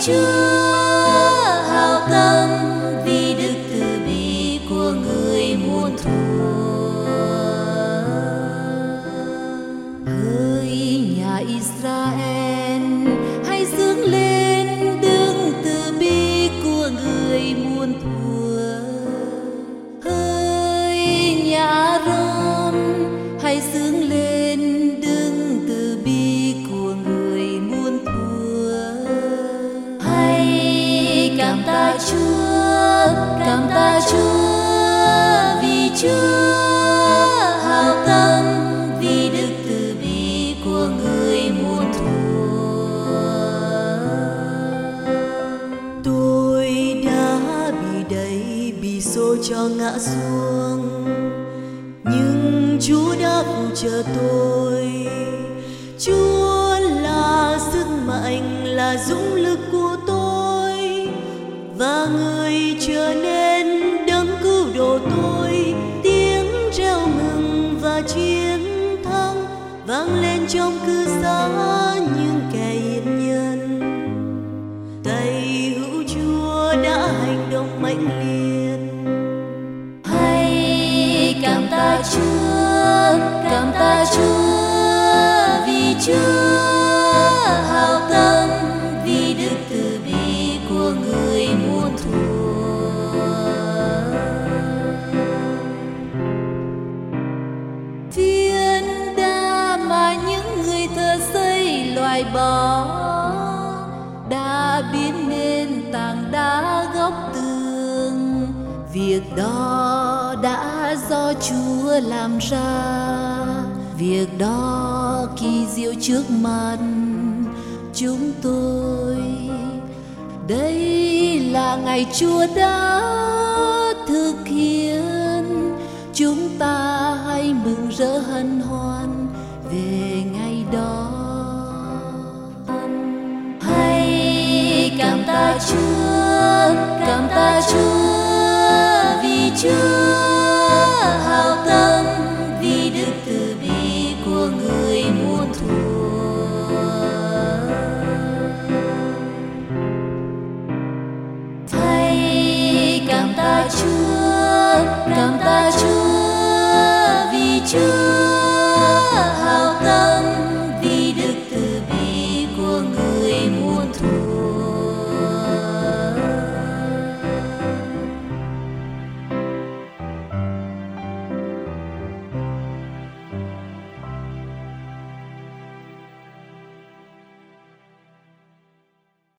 Chúa hảo tâm, vì đức từ bi của người muôn thuở. Hỡi nhà Israel, hãy dựng lên đức từ bi của người muôn thuở. Hỡi nhà Aaron, hãy dựng lên đức từ bi của người muôn thuở. Hãy cảm tạ Chúa, vì Chúa hảo tâm, vì đức từ bi của người muôn thuở. Tôi đã bị đẩy, bị xô cho ngã xuống, nhưng Chúa đã phù trợ tôi. Chúa là sức mạnh, là dũng lực của tôi, và người trở nên đấng cứu độ tôi. Tiếng reo mừng và chiến thắng vang lên trong cư xá những kẻ yên nhân. Tay hữu Chúa đã hành động mãnh liệt. Hãy cảm tạ Chúa, vì Chúa hảo tâm, vì đức từ bi của người muôn thuở. Phiến đá mà những người thợ xây loại bỏ đã biến nên tảng đá góc tường. Việc đó đã do Chúa làm ra, việc đó kỳ diệu trước mặt chúng tôi. Đây là ngày Chúa đã thực hiện, chúng ta hãy mừng rỡ hân hoan về ngày đó. Hãy cảm tạ Chúa, vì Chúa hảo tâm, vì đức từ bi của người muôn thuở. Hãy cảm tạ Chúa, vì Chúa